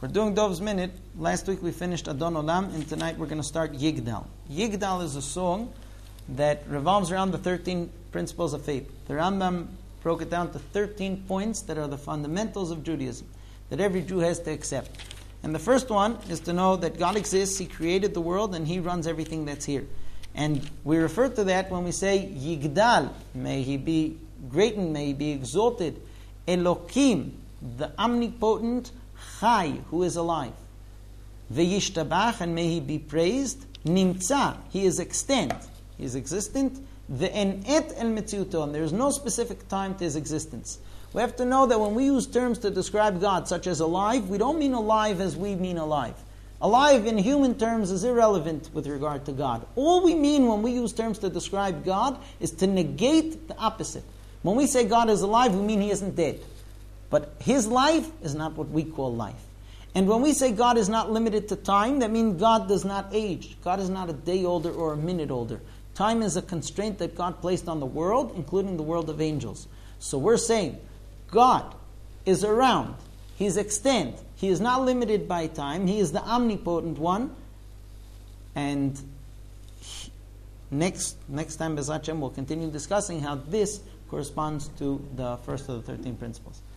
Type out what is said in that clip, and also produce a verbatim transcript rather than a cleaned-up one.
We're doing Dov's Minute. Last week we finished Adon Olam, and tonight we're going to start Yigdal. Yigdal is a song that revolves around the thirteen principles of faith. The Rambam broke it down to thirteen points that are the fundamentals of Judaism, that every Jew has to accept. And the first one is to know that God exists, He created the world, and He runs everything that's here. And we refer to that when we say Yigdal, may He be greatened, may He be exalted. Elokim, the omnipotent Chai, who is alive. V'yishtabach, and may He be praised. Nimtza, He is extant, He is existent. Ve'en et el metziuto, and there is no specific time to His existence. We have to know that when we use terms to describe God, such as alive, we don't mean alive as we mean alive. Alive in human terms is irrelevant with regard to God. All we mean when we use terms to describe God is to negate the opposite. When we say God is alive, we mean He isn't dead. But His life is not what we call life. And when we say God is not limited to time, that means God does not age. God is not a day older or a minute older. Time is a constraint that God placed on the world, including the world of angels. So we're saying God is around. He's extant. He is not limited by time. He is the omnipotent one. And he, next next time, B'ezrat Hashem, we'll continue discussing how this corresponds to the first of the thirteen principles.